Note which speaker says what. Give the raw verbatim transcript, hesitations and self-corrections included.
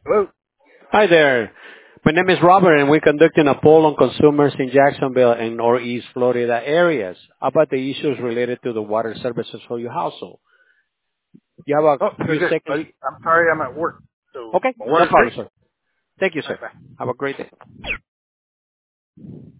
Speaker 1: Hello.
Speaker 2: Hi there. My name is Robert, and we're conducting a poll on consumers in Jacksonville and Northeast Florida areas about the issues related to the water services for your household. You have
Speaker 1: Oh,
Speaker 2: a
Speaker 1: good,
Speaker 2: few
Speaker 1: good,
Speaker 2: seconds?
Speaker 1: buddy. I'm sorry I'm at work. So
Speaker 2: Okay,
Speaker 1: my
Speaker 2: no
Speaker 1: water's great.
Speaker 2: problem, sir. Thank you,
Speaker 1: All
Speaker 2: sir.
Speaker 1: right, bye.
Speaker 2: Have a great day.